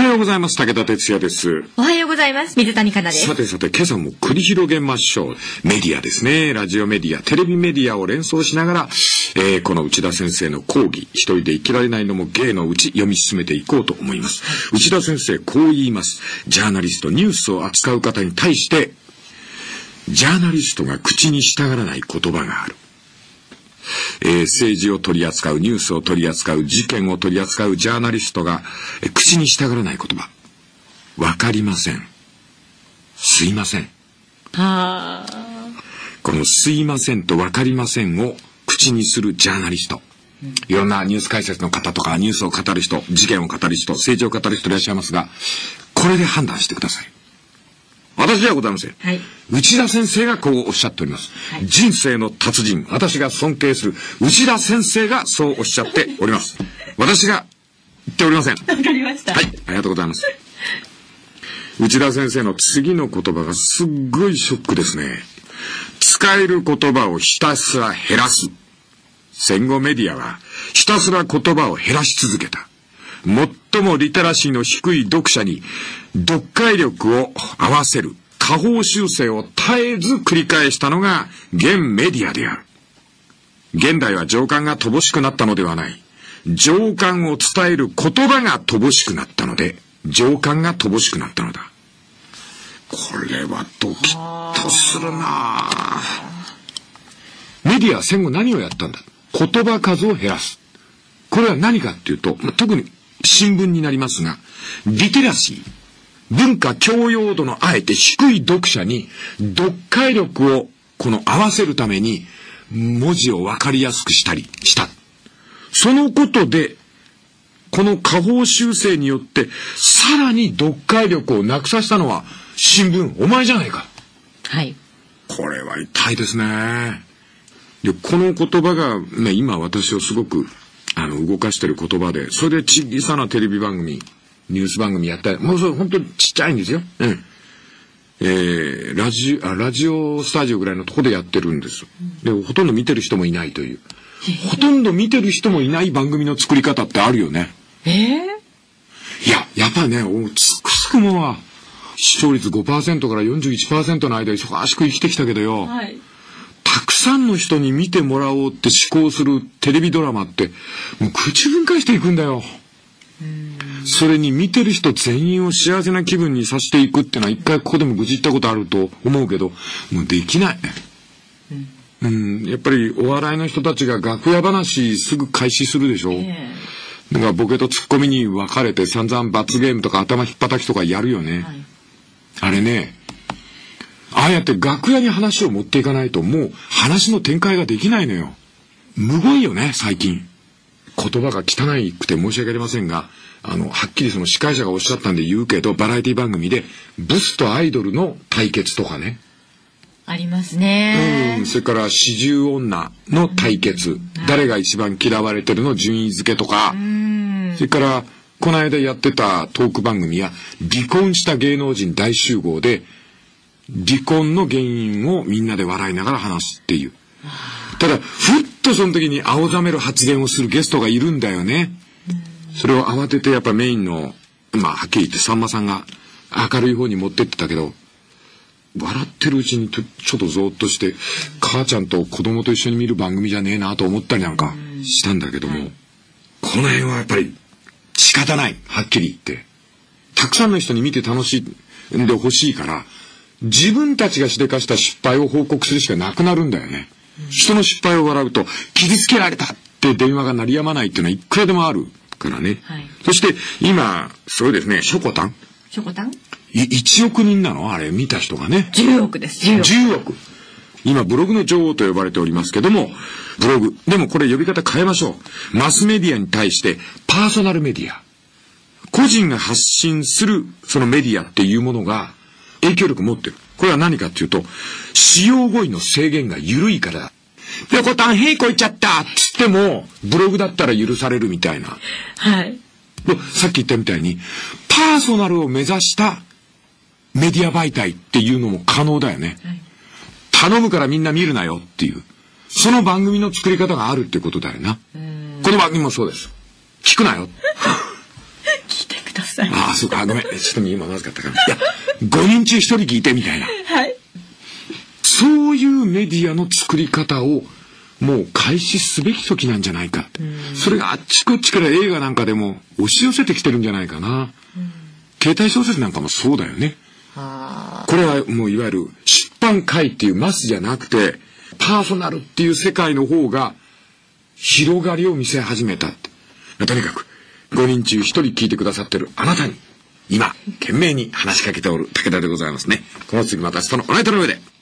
ようございます。武田哲也です。 おはようございます。水谷香奈です。 さて、今朝も繰り広げましょう。メディアですね。ラジオメディア、テレビメディアを連想しながら、この内田先生の講義、一人で生きられないのも芸のうち、読み進めていこうと思います。内田先生、こう言います。ジャーナリスト、ニュースを扱う方に対して、ジャーナリストが口にしたがらない言葉がある。政治を取り扱う、ニュースを取り扱う、事件を取り扱うジャーナリストが、口にしたがらない言葉。わかりません。すいません。このすいませんとわかりませんを口にするジャーナリスト。いろんなニュース解説の方とか、ニュースを語る人、事件を語る人、政治を語る人いらっしゃいますが、これで判断してください。私ではございません。 はい、 内田先生がこうおっしゃっております。はい、人生の達人、私が尊敬する内田先生がそうおっしゃっております。私が言っておりません。 わかりました。 はい、ありがとうございます。内田先生の次の言葉がすっごいショックですね。使える言葉をひたすら減らす。戦後メディアはひたすら言葉を減らし続けた。最もリテラシーの低い読者に読解力を合わせる下方修正を絶えず繰り返したのが現メディアである。現代は情感が乏しくなったのではない。情感を伝える言葉が乏しくなったので、情感が乏しくなったのだ。これはドキッとするなぁ。メディアは戦後何をやったんだ。言葉数を減らす。これは何かっていうと、特に新聞になりますが、リテラシー、文化教養度のあえて低い読者に読解力を合わせるために文字をわかりやすくした。そのことで、この下方修正によってさらに読解力をなくさせたのは新聞、お前じゃないか。 はい。 これは痛いですね。で、この言葉がね、今私をすごく動かしてる言葉で、それで小さなテレビ番組、ニュース番組やったり、もうそれ本当にちっちゃいんですよ。ラジオスタジオぐらいのとこでやってるんです。で、ほとんど見てる人もいないという。ほとんど見てる人もいない番組の作り方ってあるよね。いや、やっぱりね、つくづくもは、視聴率 5% から 41% の間忙しく生きてきたけどよ。はい。たくさんの人に見てもらおうって思考するテレビドラマって、もう口分解していくんだよ。それに見てる人全員を幸せな気分にさせていくってのは一回ここでも愚痴ったことあると思うけど、もうできない。やっぱりお笑いの人たちが楽屋話すぐ開始するでしょ。だからボケとツッコミに分かれて散々罰ゲームとか頭引っ叩きとかやるよね。はい、あれね、ああやって楽屋に話を持っていかないともう話の展開ができないのよ。無言よね、最近。言葉が汚くて申し訳ありませんが、はっきりその司会者がおっしゃったんで言うけど、バラエティ番組でブスとアイドルの対決とかね。 ありますね。 それから四十女の対決、誰が一番嫌われてるの順位付けとか、それからこの間やってたトーク番組や離婚した芸能人大集合で離婚の原因をみんなで笑いながら話すっていう。ただふっとその時に青ざめる発言をするゲストがいるんだよね。それを慌ててやっぱメインのはっきり言ってさんまさんが明るい方に持ってってたけど、笑ってるうちにちょっとゾーッとして母ちゃんと子供と一緒に見る番組じゃねえなと思ったりなんかしたんだけども、この辺はやっぱり仕方ない、はっきり言って。たくさんの人に見て楽しんでほしいから自分たちがしでかした失敗を報告するしかなくなるんだよね。人の失敗を笑うと傷つけられたって電話が鳴りやまないっていうのはいくらでもあるからね。はい、そして今そうですね、ショコタン1億人なのあれ見た人がね。 10億です。 10億。今ブログの女王と呼ばれておりますけども、ブログでもこれ呼び方変えましょう。マスメディアに対してパーソナルメディア、個人が発信するそのメディアっていうものが影響力を持ってる。これは何かっていうと、使用語彙の制限が緩いからだ。で、コタン、へいこいちゃったっつっても、ブログだったら許されるみたいな。 はい。 さっき言ったみたいに、パーソナルを目指したメディア媒体っていうのも可能だよね。はい、頼むからみんな見るなよっていう。その番組の作り方があるってことだよな。この番組もそうです。聞くなよ。 聞いてください。 さい。 ああ、そうか。ごめん。ちょっと今まずかったから。いや、5人中1人聞いてみたいな。 はい。 そういうメディアの作り方をもう開始すべき時なんじゃないか。それがあっちこっちから映画なんかでも押し寄せてきてるんじゃないかな。携帯小説なんかもそうだよね。これはもういわゆる出版界っていうマスじゃなくて、パーソナルっていう世界の方が広がりを見せ始めたって。とにかく5人中1人聞いてくださってるあなたに今懸命に話しかけておる武田でございますね。この次また明日のおナイトの上で。